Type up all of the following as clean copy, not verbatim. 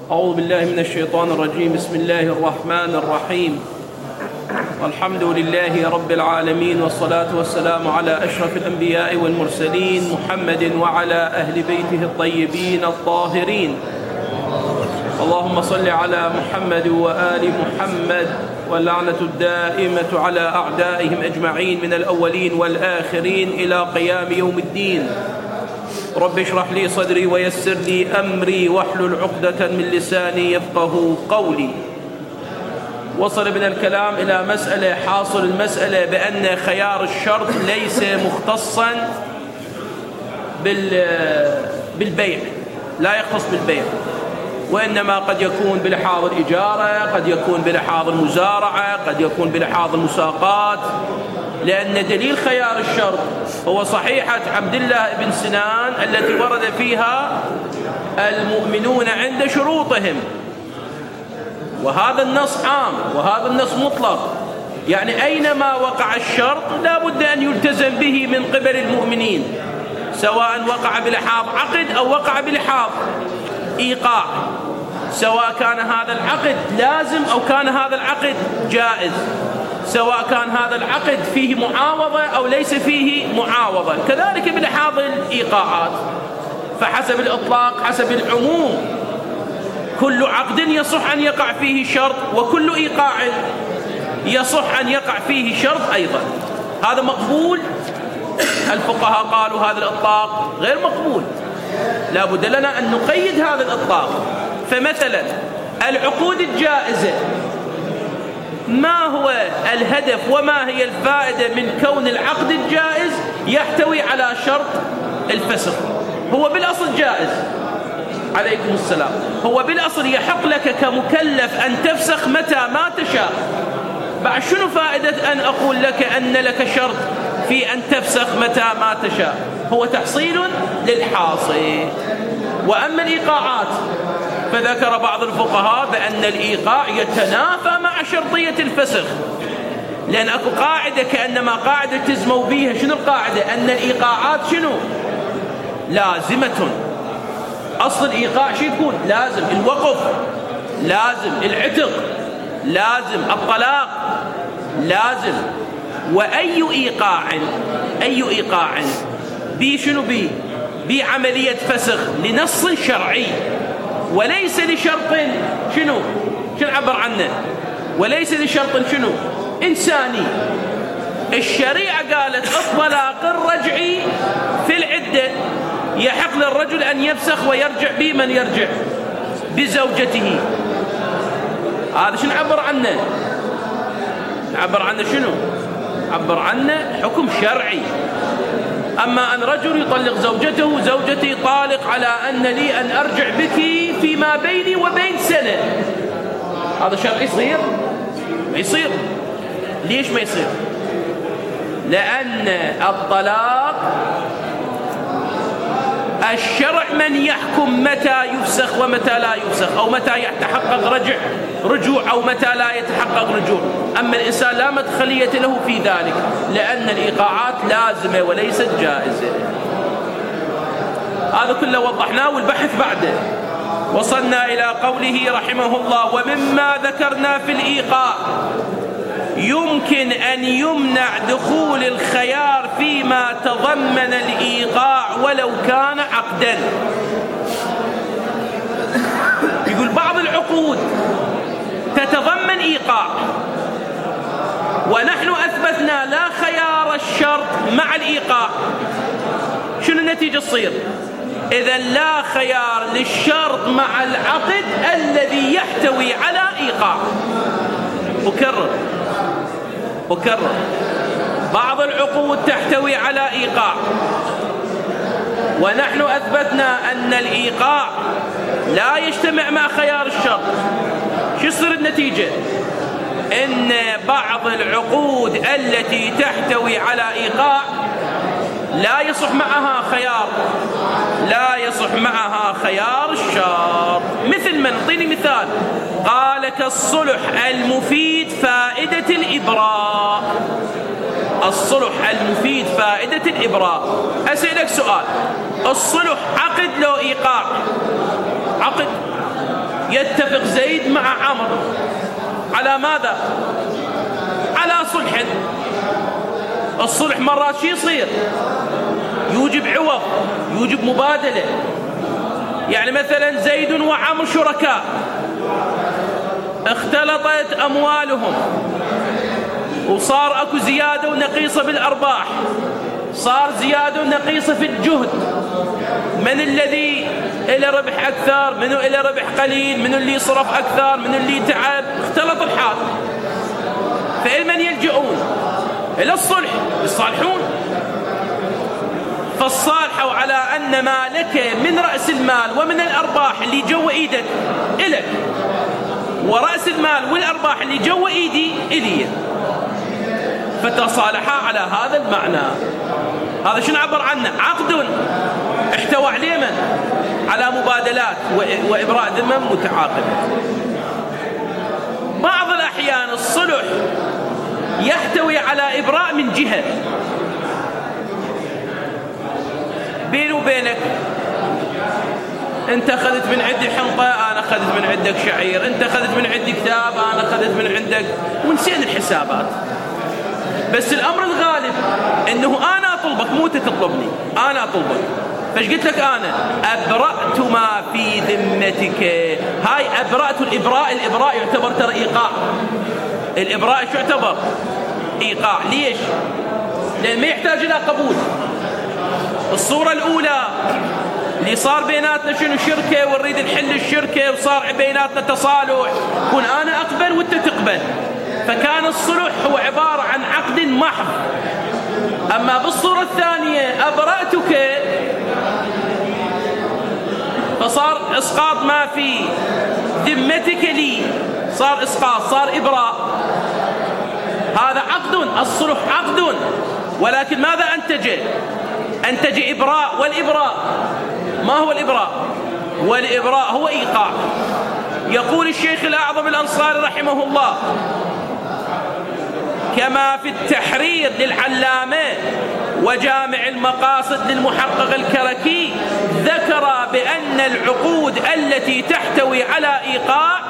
أعوذ بالله من الشيطان الرجيم. بسم الله الرحمن الرحيم. والحمد لله رب العالمين، والصلاة والسلام على أشرف الأنبياء والمرسلين محمد وعلى أهل بيته الطيبين الطاهرين. اللهم صل على محمد وآل محمد، واللعنة الدائمة على أعدائهم أجمعين من الأولين والآخرين إلى قيام يوم الدين. رب اشرح لي صدري ويسر لي أمري واحلل عقدة من لساني يفقه قولي. وصل بنا الكلام إلى مسألة، حاصل المسألة بأن خيار الشرط ليس مختصا بالبيع، لا يختص بالبيع، وإنما قد يكون بلحاظ الإجارة، قد يكون بلحاظ المزارعة، قد يكون بلحاظ المساقات، لأن دليل خيار الشرط هو صحيحة عبد الله بن سنان التي ورد فيها المؤمنون عند شروطهم، وهذا النص عام وهذا النص مطلق، يعني أينما وقع الشرط لا بد أن يلتزم به من قبل المؤمنين، سواء وقع بلحاظ عقد أو وقع بلحاظ إيقاع، سواء كان هذا العقد لازم أو كان هذا العقد جائز، سواء كان هذا العقد فيه معاوضة أو ليس فيه معاوضة، كذلك بلحاظ الإيقاعات. فحسب الإطلاق حسب العموم كل عقد يصح أن يقع فيه شرط، وكل إيقاع يصح أن يقع فيه شرط أيضا. هذا مقبول. الفقهاء قالوا هذا الإطلاق غير مقبول، لا بد لنا أن نقيد هذا الإطلاق. فمثلا العقود الجائزة، ما هو الهدف وما هي الفائدة من كون العقد الجائز يحتوي على شرط الفسخ؟ هو بالأصل جائز، عليكم السلام، هو بالأصل يحق لك كمكلف أن تفسخ متى ما تشاء. بعد شنو فائدة أن أقول لك أن لك شرط في أن تفسخ متى ما تشاء؟ هو تحصيل للحاصل. وأما الإيقاعات فذكر بعض الفقهاء بأن الإيقاع يتنافى مع شرطية الفسخ، لأن أكو قاعدة كأنما قاعدة تزموا بيها. شنو القاعدة؟ أن الإيقاعات شنو؟ لازمة. أصل الإيقاع شو يكون؟ لازم. الوقف لازم، العتق لازم، الطلاق لازم. وأي إيقاع بي شنو بي؟ بعملية فسخ لنص شرعي وليس لشرط شنو عبر عنه، وليس لشرط شنو إنساني. الشريعة قالت الطلاق الرجعي في العدة يحق للرجل أن يفسخ ويرجع بمن يرجع بزوجته. هذا شنو عبر عنه؟ عبر عنه شنو؟ عبر عنه حكم شرعي. أما أن رجل يطلق زوجته، زوجتي طالق على أن لي أن أرجع بك فيما بيني وبين سنة، هذا شرعي يصير؟ ما يصير. ليش ما يصير؟ لأن الطلاق الشرع من يحكم متى يفسخ ومتى لا يفسخ، أو متى يتحقق رجوع أو متى لا يتحقق رجوع. أما الإنسان لا مدخلية له في ذلك، لأن الإيقاعات لازمة وليست جائزة. هذا كله وضحناه، والبحث بعده. وصلنا إلى قوله رحمه الله: ومما ذكرنا في الإيقاع يمكن أن يمنع دخول الخيار فيما تضمن الإيقاع ولو كان عقدا. يقول بعض العقود تتضمن إيقاع، ونحن أثبتنا لا خيار الشرط مع الإيقاع. شنو النتيجة تصير؟ إذا لا خيار للشرط مع العقد الذي يحتوي على إيقاع. أكرر، بعض العقود تحتوي على إيقاع، ونحن أثبتنا أن الإيقاع لا يجتمع مع خيار الشرط. شو يصير النتيجة؟ إن بعض العقود التي تحتوي على إيقاع لا يصح معها خيار الشرط. مثل من؟ اعطيني مثال. قال كالصلح المفيد فائدة الإبراء. الصلح المفيد فائدة الإبراء. أسألك سؤال، الصلح عقد لو إيقاع؟ عقد. يتفق زيد مع عمرو على ماذا؟ على صلح. الصلح مرات شي يصير؟ يوجب عوض، يوجب مبادلة. يعني مثلا زيد وعمرو شركاء، اختلطت أموالهم وصار أكو زيادة ونقيصة بالأرباح، صار زيادة ونقيصة في الجهد. من الذي إلى ربح أكثر؟ منو إلى ربح قليل؟ منو اللي صرف أكثر؟ منو اللي تعب؟ اختلط الحال. فإلى من يلجؤون؟ إلى الصلح، يصالحون. فالصالحوا على أن ما لك من رأس المال ومن الأرباح اللي جوا إيدك إلك، ورأس المال والأرباح اللي جوا إيدي إلي. فتصالحا على هذا المعنى. هذا شنو عبر عنه؟ عقد احتوى عليه من؟ على مبادلات وإبراء ذمم متعاقبة. بعض الأحيان الصلح يحتوي على إبراء من جهة، بيني وبينك انت اخذت من عندي حنطة، انا اخذت من عندك شعير، انت اخذت من عندي كتاب، انا اخذت من عندك، ونسينا الحسابات. بس الامر الغالب انه انا اطلبك مو انت تطلبني، انا اطلبك. فايش قلت لك؟ انا ابرأت ما في ذمتك. هاي ابرأت الابراء يعتبر ترى ايقاع. الابراء شو يعتبر؟ ايقاع. ليش؟ لان ما يحتاج الى قبول. الصورة الأولى اللي صار بيناتنا شنو؟ شركة، ونريد نحل الشركة، وصار بيناتنا تصالح، كون أنا أقبل وأنت تقبل، فكان الصلح هو عبارة عن عقد محض. أما بالصورة الثانية أبرأتك، فصار إسقاط ما في ذمتك لي، صار إسقاط، صار إبراء. هذا عقد، الصلح عقد، ولكن ماذا أنتج؟ أنتج إبراء. والإبراء ما هو الإبراء؟ والإبراء هو إيقاع. يقول الشيخ الأعظم الأنصاري رحمه الله كما في التحرير للعلامة وجامع المقاصد للمحقق الكركي، ذكر بأن العقود التي تحتوي على إيقاع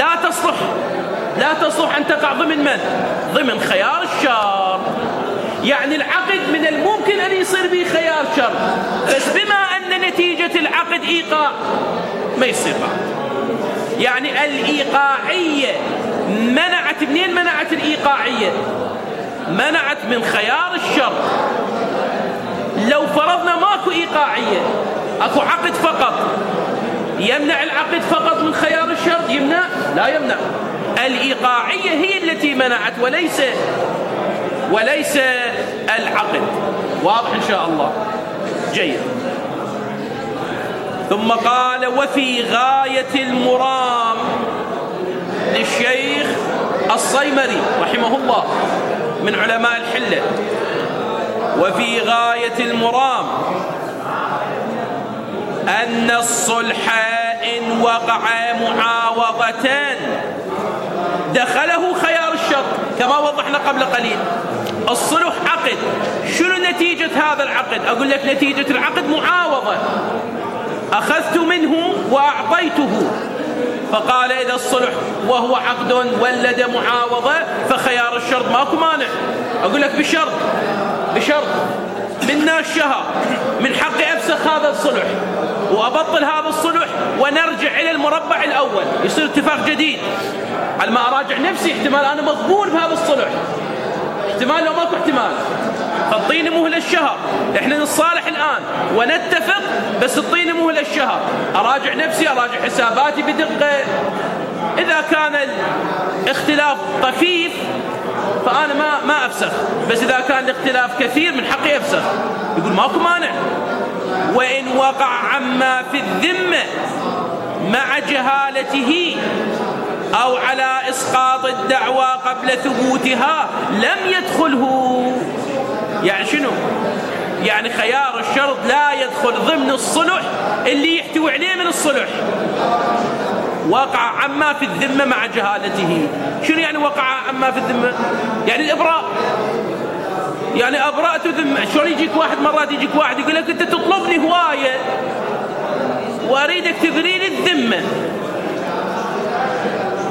لا تصلح أن تقع ضمن من؟ ضمن خيار الشر. يعني العقد من الممكن أن يصير به خيار شر، بس بما أن نتيجة العقد إيقاع ما يصير بعد. يعني الإيقاعية منعت، منين منعت الإيقاعية؟ منعت من خيار الشر. لو فرضنا ماكو إيقاعية، أكو عقد فقط، يمنع العقد فقط من خيار الشر؟ يمنع؟ لا يمنع. الإيقاعية هي التي منعت وليس العقد. واضح إن شاء الله؟ جيد. ثم قال وفي غاية المرام للشيخ الصيمري رحمه الله من علماء الحلة، وفي غاية المرام أن الصلح إن وقع معاوضة دخله خيار الشر كما وضحنا قبل قليل. الصلح عقد، شنو نتيجة هذا العقد؟ أقول لك نتيجة العقد معاوضة، أخذت منه وأعطيته. فقال إذا الصلح وهو عقد ولد معاوضة فخيار الشرط ماكو مانع. أقول لك بشرط منا الشهر، من حقي أفسخ هذا الصلح وأبطل هذا الصلح ونرجع إلى المربع الأول، يصير اتفاق جديد. على ما أراجع نفسي، احتمال أنا مضمون بهذا الصلح، احتمال لو ماكو احتمال، فاعطيني مهلة الشهر. احنا نتصالح الآن ونتفق، بس اعطيني مهلة الشهر، أراجع نفسي، أراجع حساباتي بدقة. إذا كان الاختلاف طفيف فأنا ما أفسخ، بس إذا كان الاختلاف كثير من حقي أفسخ. يقول ماكو مانع. وإن وقع عما في الذمة مع جهالته أو على إسقاط الدعوى قبل ثبوتها لم يدخله. يعني شنو؟ يعني خيار الشرط لا يدخل ضمن الصلح اللي يحتوي عليه من الصلح. وقع عما في الذمة مع جهالته. شنو يعني وقع عما في الذمة؟ يعني الإبراء، يعني أبرأت ذمة. شلون يجيك واحد مرات يجيك واحد يقول لك أنت تطلبني هواية وأريدك تبري لي الذمة،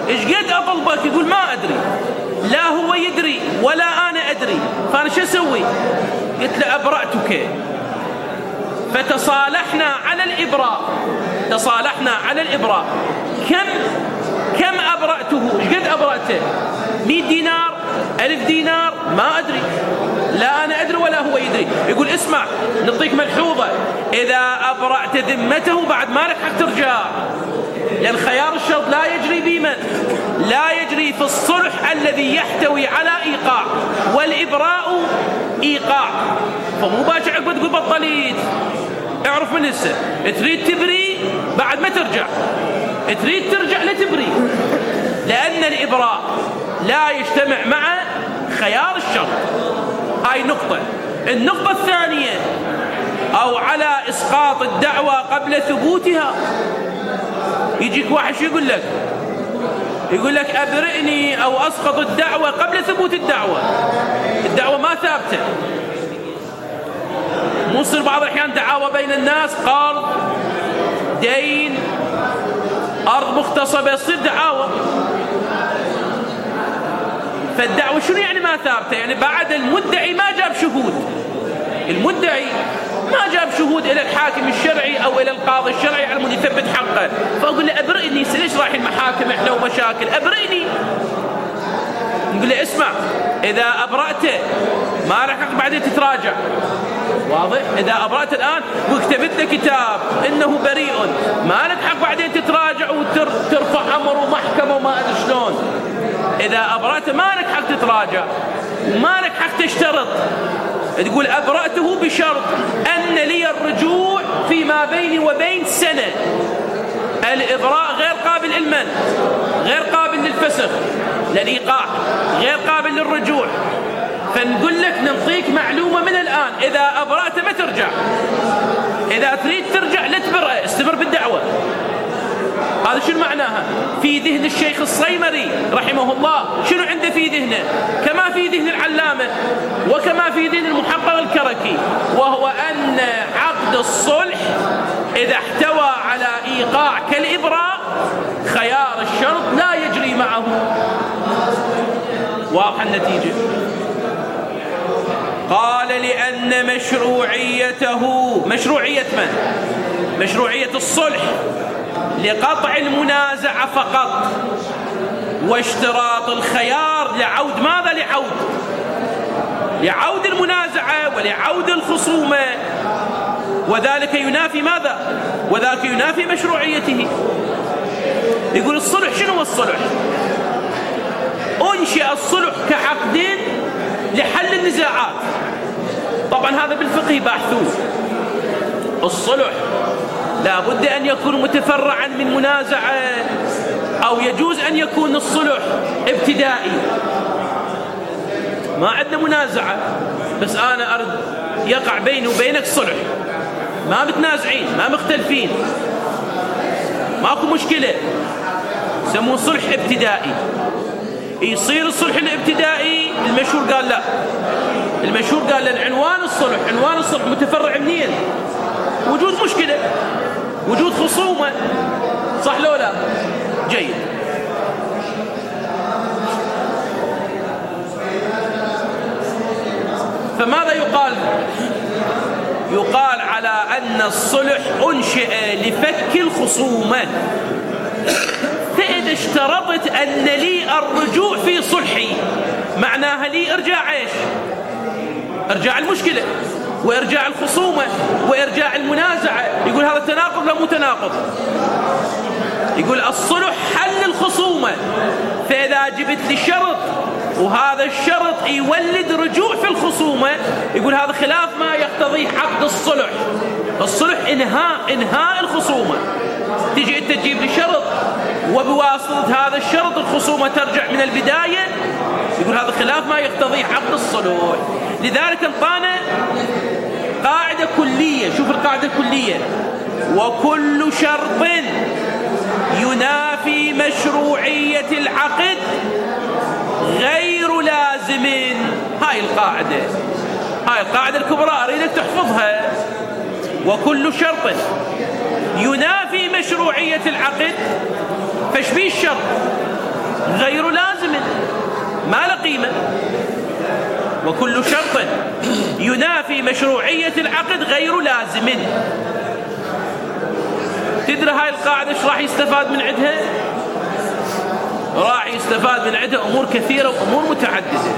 إيش قد أطلبك؟ يقول ما أدري، لا هو يدري ولا أنا أدري، فأنا شو أسوي؟ قلت له أبرأتك. فتصالحنا على الإبراء، تصالحنا على الإبراء. كم أبرأته؟ إيش قد أبرأته؟ 100 دينار، 1000 دينار، ما أدري، لا أنا أدري ولا هو يدري. يقول اسمع، نعطيك ملحوظة، إذا أبرأت ذمته بعد ما لك حق ترجع، لأن خيار الشرط لا يجري بمن؟ لا يجري في الصلح الذي يحتوي على إيقاع، والإبراء إيقاع. فمو باش عقب تقول بطليت، اعرف من هسه تريد تبري بعد ما ترجع، تريد ترجع لا تبري، لأن الإبراء لا يجتمع مع خيار الشرط. هاي نقطة. النقطة الثانية، أو على إسقاط الدعوة قبل ثبوتها. يجيك واحد شو يقول لك؟ يقول لك أبرئني أو أسقط الدعوة قبل ثبوت الدعوة. الدعوة ما ثابتة. مو يصير بعض الأحيان دعاوى بين الناس، قرض، دين، أرض مغتصبة، يصير دعاوى. فالدعوة شنو يعني ما ثابتة؟ يعني بعد المدعي ما جاب شهود، المدعي ما جاب شهود إلى الحاكم الشرعي أو إلى القاضي الشرعي على مود يثبت حقه، فأقول له أبرئني، ليش رايحين محاكم إحنا ومشاكل؟ أبرئني. نقول له اسمع، إذا أبرأته ما لك حق بعدين تتراجع، واضح؟ إذا أبرأت الآن وكتبت له كتاب إنه بريء، ما لك حق بعدين تتراجع وترفع أمر ومحكمة وما أدري شلون. إذا أبرأت ما لك حق تتراجع وما لك حق تشترط. تقول أبرأته بشرط أن لي الرجوع فيما بيني وبين سنة. الإبراء غير قابل للمن، غير قابل للفسخ، للإيقاع، غير قابل للرجوع. فنقول لك نعطيك معلومة من الآن، إذا أبرأت ما ترجع، إذا تريد ترجع لا تبرأ، استمر بالدعوة. هذا شنو معناها؟ في ذهن الشيخ الصيمري رحمه الله شنو عنده في ذهنه؟ كما في ذهن العلامة وكما في ذهن المحقق الكركي، وهو أن عقد الصلح إذا احتوى على إيقاع كالإبراء خيار الشرط لا يجري معه. واضح النتيجة؟ قال لأن مشروعيته، مشروعية من؟ مشروعية الصلح لقطع المنازعة فقط، واشتراط الخيار لعود ماذا؟ لعود المنازعة ولعود الخصومة، وذلك ينافي ماذا؟ وذلك ينافي مشروعيته. يقول الصلح شنو هو الصلح؟ أنشئ الصلح كعقد لحل النزاعات. طبعا هذا بالفقه باحثون. الصلح لا بد أن يكون متفرعا من منازعة، أو يجوز أن يكون الصلح ابتدائي. ما عندنا منازعة بس أنا أرد يقع بيني وبينك صلح، ما متنازعين، ما مختلفين، ماكو مشكلة، يسموه صلح ابتدائي. يصير الصلح الابتدائي المشهور قال لا، المشهور قال للعنوان الصلح، عنوان الصلح متفرع منين؟ وجود مشكلة، وجود خصومة، صح لو لا؟ جيد. فماذا يقال؟ يقال على أن الصلح أنشئ لفك الخصومة. فإذا اشترطت أن لي الرجوع في صلحي، معناها لي إرجاع إيش؟ إرجاع المشكلة وإرجاع الخصومة وإرجاع المنازعة. يقول هذا تناقض لا مو تناقض؟ يقول الصلح حل الخصومة، فإذا جبت لي شرط وهذا الشرط يولد رجوع في الخصومة، يقول هذا خلاف ما يقتضيه عقد الصلح. الصلح إنهاء الخصومة. تجي أنت تجيب لي شرط وبواسطة هذا الشرط الخصومة ترجع من البداية، يقول هذا خلاف ما يقتضيه عقد الصلح. لذلك انطانا قاعدة كلية. شوف القاعدة الكلية: وكل شرط ينافي مشروعية العقد غير لازم. هاي القاعدة الكبرى أريدك تحفظها. وكل شرط ينافي مشروعية العقد، فايش بيه الشرط؟ غير لازم ما له قيمة. وكل شرط ينافي مشروعية العقد غير لازم. تدري هاي القاعدة ايش راح يستفاد من عندها؟ راح يستفاد من عندها أمور كثيرة وأمور متعددة.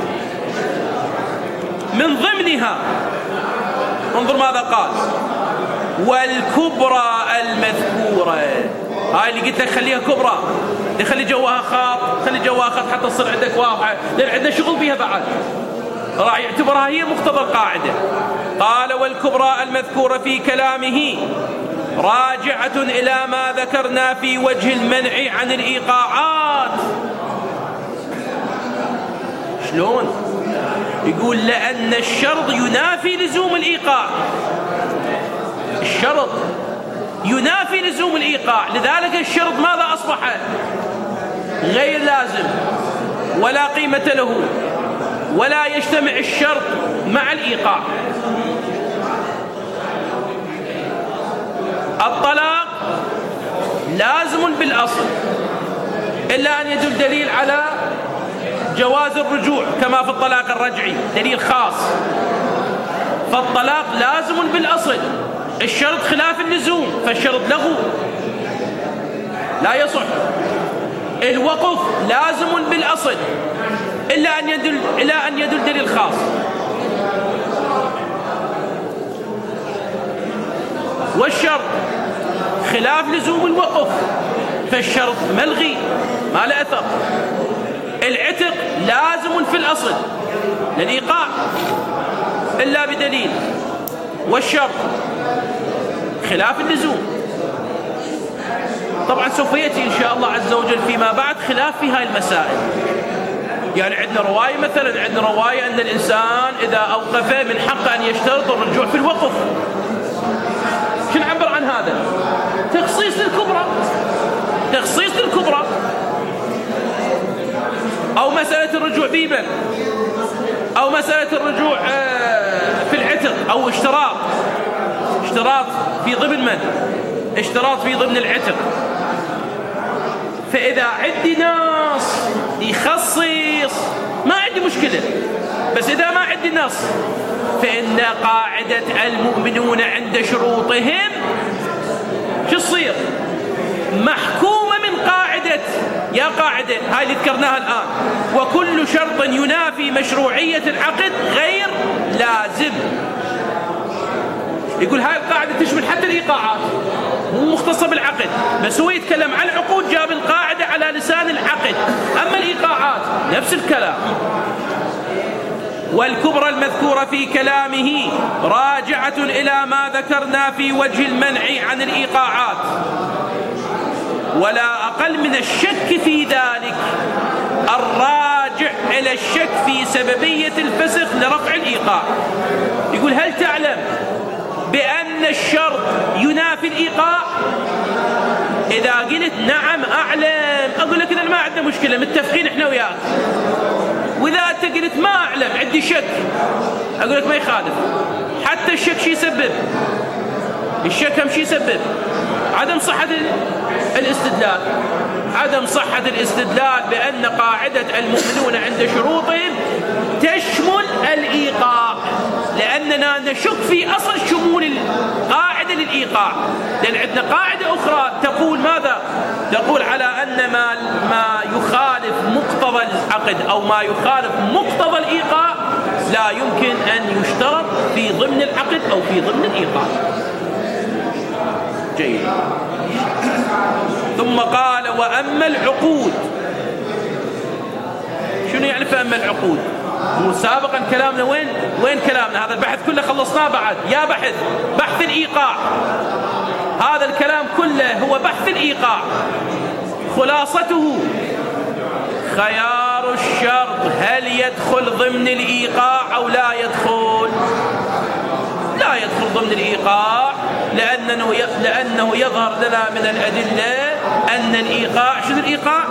من ضمنها انظر ماذا قال: والكبرى المذكورة. هاي اللي قلت لك خليها كبرى، خلي جواها خاط، خلي جواها خط حتى تصير عندك واضحة، لأن عندنا شغل بيها بعد. راح يعتبرها هي مقتضى القاعدة. قال: والكبرى المذكورة في كلامه راجعة إلى ما ذكرنا في وجه المنع عن الإيقاعات. شلون؟ يقول: لأن الشرط ينافي لزوم الإيقاع. الشرط ينافي لزوم الإيقاع، لذلك الشرط ماذا أصبح؟ غير لازم ولا قيمة له، ولا يجتمع الشرط مع الإيقاع. الطلاق لازم بالأصل إلا أن يدل دليل على جواز الرجوع كما في الطلاق الرجعي، دليل خاص. فالطلاق لازم بالأصل، الشرط خلاف اللزوم، فالشرط لغو لا يصح. الوقف لازم بالأصل إلا أن يدل دليل خاص. والشرط خلاف لزوم الوقف، فالشرط ملغي ما له أثر. العتق لازم في الأصل للإيقاع إلا بدليل، والشرط خلاف اللزوم. طبعا سوف يأتي إن شاء الله عز وجل فيما بعد خلاف في هاي المسائل. يعني عندنا رواية، مثلا عندنا رواية أن الإنسان إذا أوقف من حقه أن يشترط الرجوع في الوقف. شو نعبر عن هذا؟ تخصيص للكبرى، تخصيص للكبرى. أو مسألة الرجوع بيبا، أو مسألة الرجوع في العتق، أو اشتراط في ضمن من؟ اشتراط في ضمن العتق. فإذا عندي نص يخصص ما عندي مشكلة، بس إذا ما عندي نص فإن قاعدة المؤمنون عند شروطهم شو تصير؟ محكومة من قاعدة، يا قاعدة هاي اللي ذكرناها الآن: وكل شرط ينافي مشروعية العقد غير لازم. يقول هاي القاعدة تشمل حتى الإيقاعات، مو مختصة بالعقد، بس هو يتكلم عن العقود جاب القاعدة على لسان العقد. أما الإيقاعات نفس الكلام. والكبرى المذكورة في كلامه راجعة إلى ما ذكرنا في وجه المنع عن الإيقاعات، ولا أقل من الشك في ذلك الراجع إلى الشك في سببية الفسخ لرفع الإيقاع. يقول: هل تعلم بأن الشرط ينافي الإيقاع؟ إذا قلت نعم أعلم، أقول لك إذا ما عندنا مشكلة، متفقين إحنا وياك. وإذا أنت قلت ما أعلم عندي شك، أقول لك ما يخالف. حتى الشك شي يسبب؟ الشك هم شي يسبب؟ عدم صحة الاستدلال. عدم صحة الاستدلال بأن قاعدة المؤمنون عند شروطهم تشمل الإيقاع، لأننا نشك في أصل شمول القاعدة للإيقاع. لأن عندنا قاعدة أخرى تقول ماذا؟ تقول على أن ما يخالف مقتضى العقد أو ما يخالف مقتضى الإيقاع لا يمكن أن يشترط في ضمن العقد أو في ضمن الإيقاع. جيد. ثم قال: وأما العقود. شنو يعني فأما العقود؟ هو سابقا كلامنا وين كلامنا؟ هذا البحث كله خلصناه بعد. يا بحث الإيقاع، هذا الكلام كله هو بحث الإيقاع. خلاصته: خيار الشرط هل يدخل ضمن الإيقاع أو لا يدخل؟ لا يدخل ضمن الإيقاع، لأنه يظهر لنا من الأدلة أن الإيقاع، شنو الإيقاع؟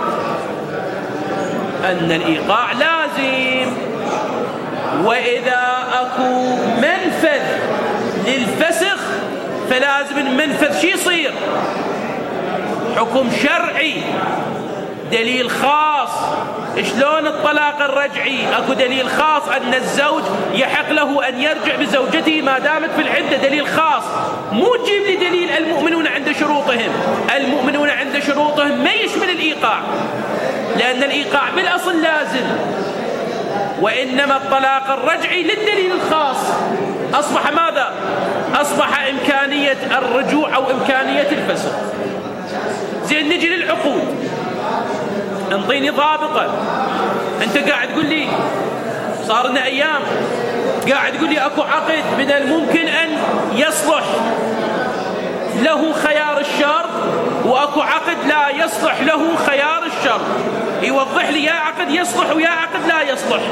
أن الإيقاع لازم. وإذا أكو منفذ للفسخ فلازم المنفذ شي يصير؟ حكم شرعي دليل خاص. شلون الطلاق الرجعي اكو دليل خاص ان الزوج يحق له ان يرجع بزوجته ما دامت في العدة، دليل خاص. مو تجيب لي دليل المؤمنون عند شروطهم. المؤمنون عند شروطهم ما يشمل الإيقاع، لأن الإيقاع بالأصل لازم، وإنما الطلاق الرجعي للدليل الخاص. أصبح ماذا؟ أصبح إمكانية الرجوع أو إمكانية الفسخ. زين نجي للعقود، انطيني ضابطة. أنت قاعد تقول لي صار لنا أيام قاعد تقول لي أكو عقد من الممكن أن يصلح له خيار الشرط، وأكو عقد لا يصلح له خيار الشرط. يوضح لي يا عقد يصلح ويا عقد لا يصلح.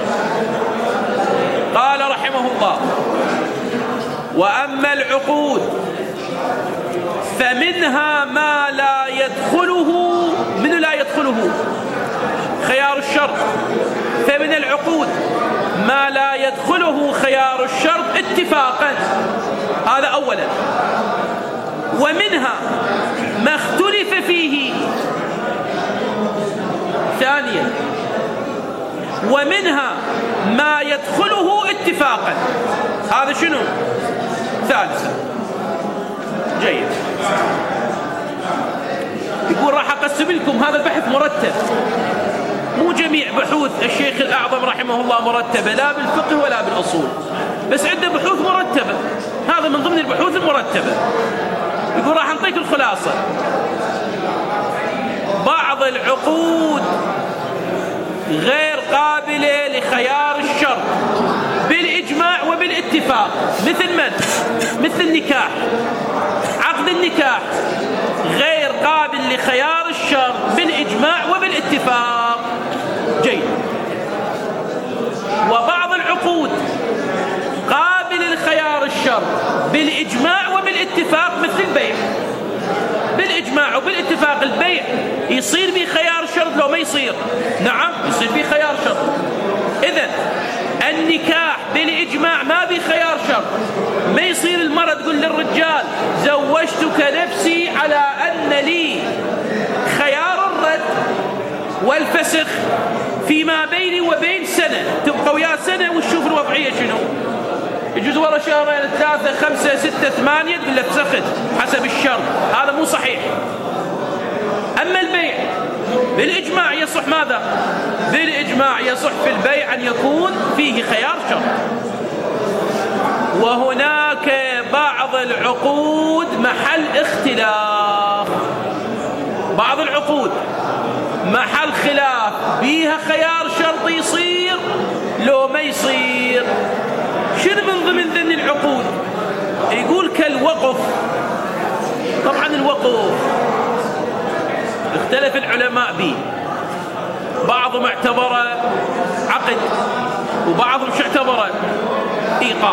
قال رحمه الله: وأما العقود فمنها ما لا يدخله، من لا يدخله خيار الشرط. فمن العقود ما لا يدخله خيار الشرط اتفاقا، هذا أولا. ومنها ما اختلف فيه ثانيا. ومنها ما يدخله اتفاقا، هذا شنو؟ ثالثا. جيد. يقول راح أقسم لكم هذا البحث مرتب، مو جميع بحوث الشيخ الأعظم رحمه الله مرتبة، لا بالفقه ولا بالأصول، بس عنده بحوث مرتبة. هذا من ضمن البحوث المرتبة. يقول راح نعطيك الخلاصة. بعض العقود غير قابلة لخيار الشرط بالإجماع وبالاتفاق. مثل من؟ مثل النكاح. عقد النكاح غير قابل لخيار الشرط بالإجماع وبالاتفاق. جيد. وبعض العقود قابل لخيار الشرط بالإجماع وبالاتفاق، مثل البيع. بالإجماع وبالاتفاق البيع يصير به خيار الشرط لو ما يصير؟ نعم يصير به خيار شرط. إذن النكاح بالإجماع ما به خيار شرط. ما يصير المرأة تقول للرجال زوجتك نفسي على أن لي خيار الرد والفسخ فيما بيني وبين سنة، تبقى ويا سنة وتشوف الوضعية شنو. يجوز ورا شهرين 3 5 6 8 تقول له فسخت حسب الشرط. هذا مو صحيح. أما البيع بالإجماع يصح ماذا؟ بالإجماع يصح في البيع أن يكون فيه خيار شرط. وهناك بعض العقود محل اختلاف. بعض العقود محل خلاف، بيها خيار شرط يصير لو ما يصير. شنو من ضمن ذن العقود؟ يقول كالوقف. طبعا الوقف اختلف العلماء به، بعضهم اعتبره عقد وبعضهم شو اعتبره؟ ايقاع.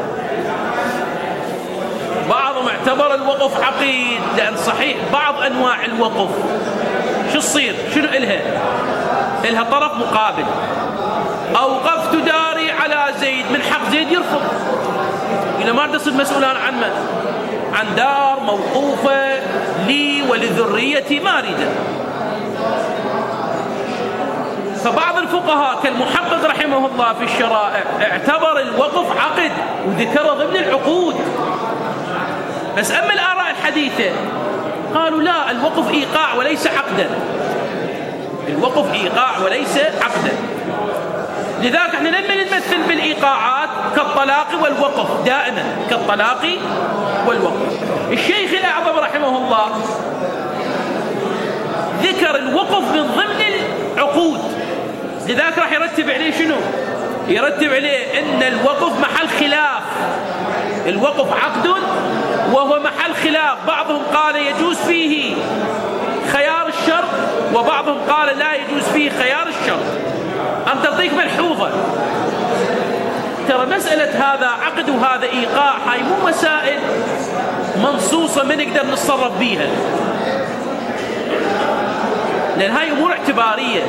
بعضهم اعتبر الوقف عقيد، لأن صحيح بعض أنواع الوقف شو تصير؟ شنو إلها؟ إلها طرف مقابل. أوقفت داري على زيد، من حق زيد يرفض، إذا ما تصير مسؤولا عن من؟ عن دار موقوفة لي ولذريتي ما أريده. فبعض الفقهاء كالمحقق رحمه الله في الشرائع اعتبر الوقف عقد وذكره ضمن العقود. بس أما الآراء الحديثة قالوا لا، الوقف إيقاع وليس عقدا. الوقف إيقاع وليس عقدا. لذلك احنا لما نمثل بالإيقاعات كالطلاق والوقف، دائما كالطلاق والوقف. الشيخ الأعظم رحمه الله ذكر الوقف من ضمن العقود، لذلك راح يرتب عليه شنو؟ يرتب عليه ان الوقف محل خلاف. الوقف عقد وهو محل خلاف، بعضهم قال يجوز فيه خيار الشرط وبعضهم قال لا يجوز فيه خيار الشرط. أن تعطيك ملحوظة، ترى مسألة هذا عقد وهذا إيقاع هاي مو مسائل منصوصة ما نقدر نتصرف بيها، لأن هاي أمور اعتبارية.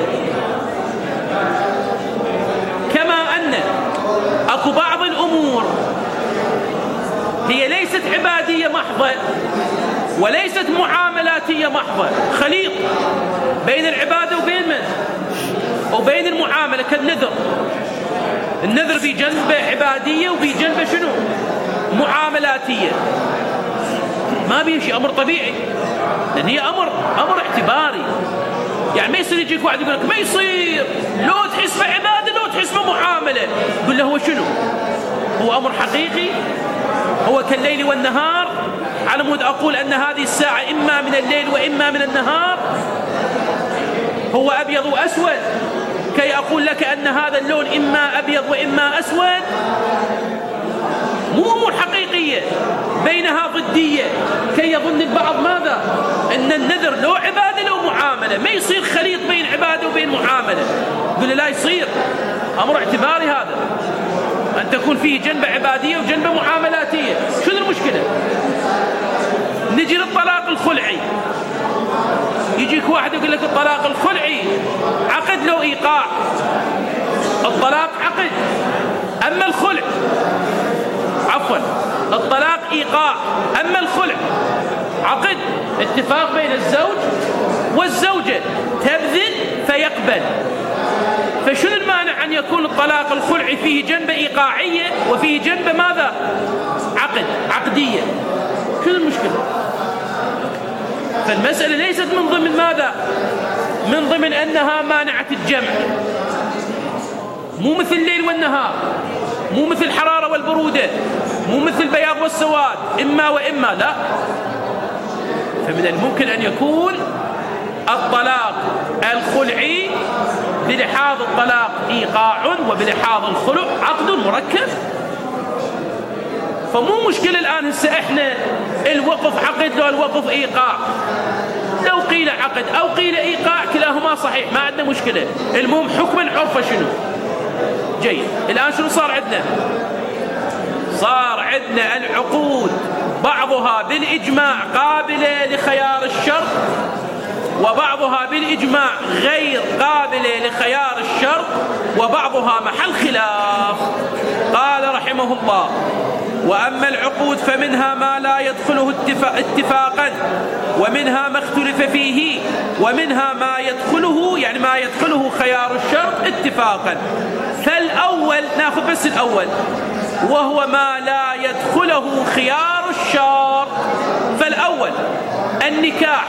كما أن أكو بعض الأمور هي ليست عبادية محضة وليست معاملاتية محضة، خليط بين العبادة وبين من؟ وبين المعاملة، كالنذر. النذر في جنبه عبادية وفي جنبه شنو؟ معاملاتية. ما بيه شيء، أمر طبيعي، لأن هي أمر اعتباري. يعني ما يصير يجيك واحد يقول لك ما يصير، لو تحسبه عبادة لو تحسبه معاملة. يقول له هو شنو؟ هو أمر حقيقي، هو كالليل والنهار، على مود أقول أن هذه الساعة إما من الليل وإما من النهار. هو أبيض وأسود كي أقول لك أن هذا اللون إما أبيض وإما أسود. مو أمور حقيقية، بينها ضدية، كي يظن البعض ماذا؟ أن النذر لو عبادة لو معاملة، ما يصير خليط بين عبادة وبين معاملة. يقول لا يصير، أمر اعتباري هذا، أن تكون فيه جنبة عبادية وجنبة معاملاتية. شو المشكلة؟ نجي للطلاق الخلعي، يجيك واحد يقول لك الطلاق الخلعي عقد لو إيقاع. الطلاق عقد، أما الخلع الطلاق إيقاع، أما الخلع عقد، اتفاق بين الزوج والزوجة، تبذل فيقبل. فشنو المانع أن يكون الطلاق الخلعي فيه جنبة إيقاعية وفيه جنبة ماذا؟ عقدية. شنو المشكلة؟ فالمسألة ليست من ضمن ماذا؟ من ضمن أنها مانعة الجمع، مو مثل الليل والنهار، مو مثل الحرارة والبرودة، مو مثل البياض والسواد، إما وإما، لا. فمن الممكن أن يكون الطلاق الخلعي بلحاظ الطلاق إيقاع وبلحاظ الخلع عقد مركب. فمو مشكلة الآن هسه إحنا الوقف عقد لو الوقف إيقاع، لو قيل عقد أو قيل إيقاع كلاهما صحيح، ما عندنا مشكلة. المهم حكما عرفة شنو؟ جيد. الآن شنو صار عندنا؟ صار عندنا العقود بعضها بالإجماع قابلة لخيار الشرط، وبعضها بالإجماع غير قابلة لخيار الشرط، وبعضها محل خلاف. قال رحمه الله: وأما العقود فمنها ما لا يدخله اتفاقا، ومنها ما اختلف فيه، ومنها ما يدخله، يعني ما يدخله خيار الشرط اتفاقا. فالأول ناخذ بس الأول، وهو ما لا يدخله خيار الشرط. فالأول النكاح،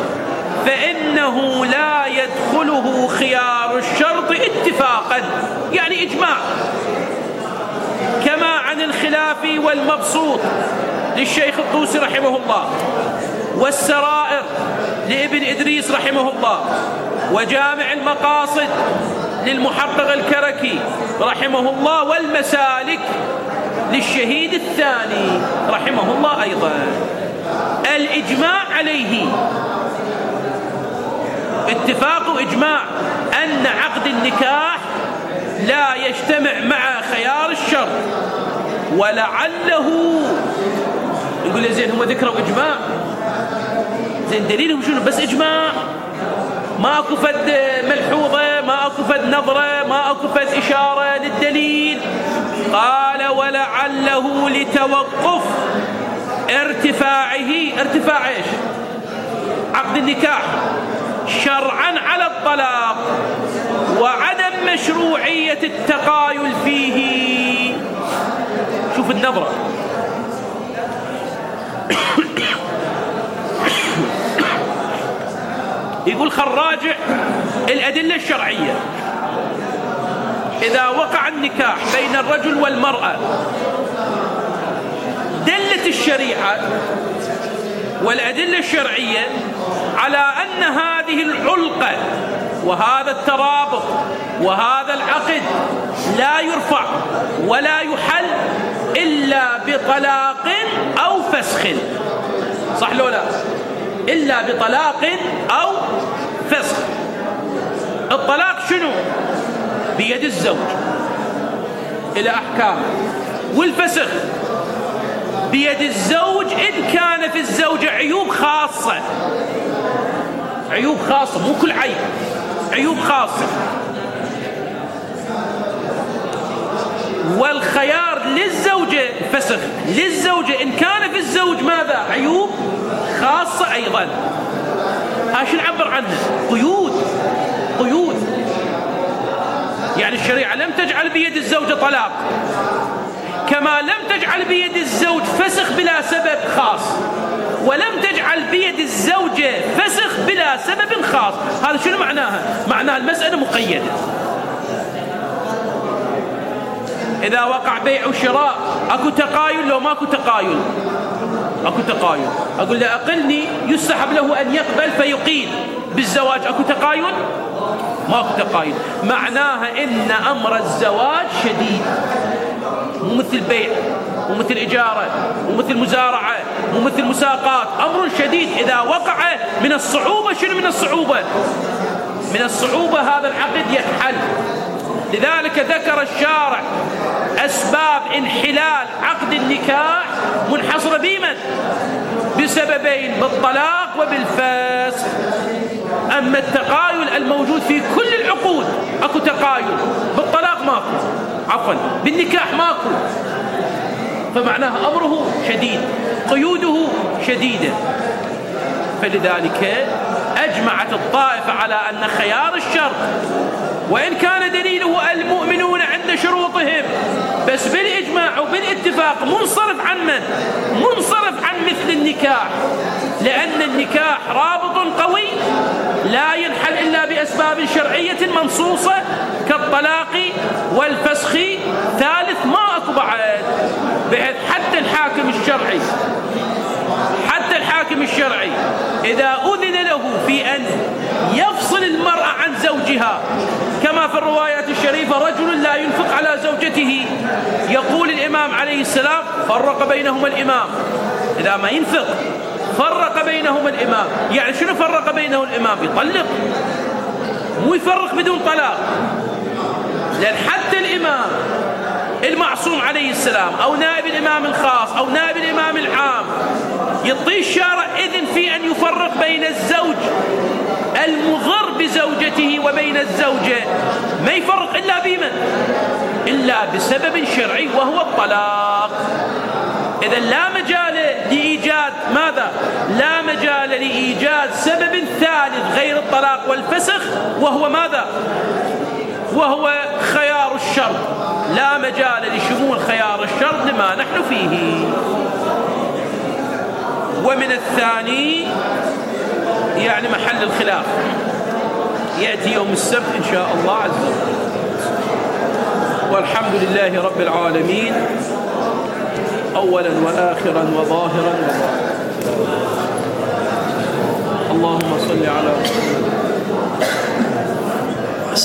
فإنه لا يدخله خيار الشرط اتفاقا، يعني إجماع، كما عن الخلاف والمبسوط للشيخ الطوسي رحمه الله، والسرائر لابن إدريس رحمه الله، وجامع المقاصد للمحقق الكركي رحمه الله، والمسالك للشهيد الثاني رحمه الله أيضا. الإجماع عليه اتفاق وإجماع أن عقد النكاح لا يجتمع مع خيار الشرط. ولعله يقول لي زين هم ذكروا إجماع، زين دليلهم شنو؟ بس إجماع، ما أكو فد ملحوظة، ما أكو فد نظرة، ما أكو فد إشارة للدليل. قال: ولعله لتوقف ارتفاعه، ارتفاع ايش؟ عقد النكاح شرعا على الطلاق، وعدم مشروعية التقايل فيه. شوف النظرة. يقول خراجع الأدلة الشرعية. إذا وقع النكاح بين الرجل والمرأة دلت الشريعة والأدلة الشرعية على أن هذه العلقة وهذا الترابط وهذا العقد لا يرفع ولا يحل إلا بطلاق أو فسخ. صح لو لا؟ إلا بطلاق أو فسخ. الطلاق شنو؟ بيد الزوج إلى أحكام، والفسخ بيد الزوج إن كان في الزوجة عيوب خاصة، عيوب خاصة، مو كل عيب، عيوب خاصة. والخيار للزوجة، الفسخ للزوجة إن كان في الزوج ماذا؟ عيوب خاصة أيضا. هاش نعبر عنه قيود. يعني الشريعة لم تجعل بيد الزوجة طلاق، كما لم تجعل بيد الزوج فسخ بلا سبب خاص، ولم تجعل بيد الزوجة فسخ بلا سبب خاص. هذا شنو معناها؟ معناها المسألة مقيدة. إذا وقع بيع وشراء أكو تقايل لو ماكو تقايل؟ أكو تقايل. أقول له أقلني، يستحب له أن يقبل فيقيل بالزواج. أكو تقايل؟ ماكو تقايل. معناها إن أمر الزواج شديد، مو مثل بيع ومثل إجارة ومثل مزارعة ومثل مساقات، أمر شديد. إذا وقع من الصعوبة، شنو من الصعوبة؟ من الصعوبة هذا العقد ينحل. لذلك ذكر الشارع أسباب انحلال عقد النكاح منحصرة بمن؟ بسببين، بالطلاق وبالفسخ. أما التقايل الموجود في كل العقود، أكو تقايل، بالطلاق ماكو، عفوا بالنكاح ماكو. فمعناه أمره شديد، قيوده شديدة. فلذلك أجمعت الطائفة على أن خيار الشرط، وإن كان دليله المؤمنون عند شروطهم، بس بالإجماع وبالاتفاق منصرف عن من؟ منصرف عن مثل النكاح، لأن النكاح رابط قوي لا ينحل إلا بأسباب شرعية منصوصة كالطلاق والفسخ. ثالث ما أكو بعد، بحيث حتى الحاكم الشرعي إذا أذن له في أن يفصل المرأة عن زوجها، كما في الروايات الشريفة رجل لا ينفق على زوجته، يقول الإمام عليه السلام فرق بينهما الإمام. إذا ما ينفق فرق بينهما الإمام. يعني شنو فرق بينه الإمام؟ يطلق، مو يفرق بدون طلاق. لأن حتى الإمام المعصوم عليه السلام أو نائب الإمام الخاص أو نائب الإمام العام يعطي الشارع إذن في أن يفرق بين الزوج المغر بزوجته وبين الزوجة، ما يفرق إلا بمن؟ إلا بسبب شرعي وهو الطلاق. إذن لا مجال لإيجاد ماذا؟ لا مجال لإيجاد سبب ثالث غير الطلاق والفسخ، وهو ماذا؟ وهو خيار الشرط. لا مجال لشمول خيار الشرط لما نحن فيه. ومن الثاني يعني محل الخلاف يأتي يوم السبت إن شاء الله عز وجل. والحمد لله رب العالمين، أولا وآخرا وظاهرا وباطنا. اللهم صل على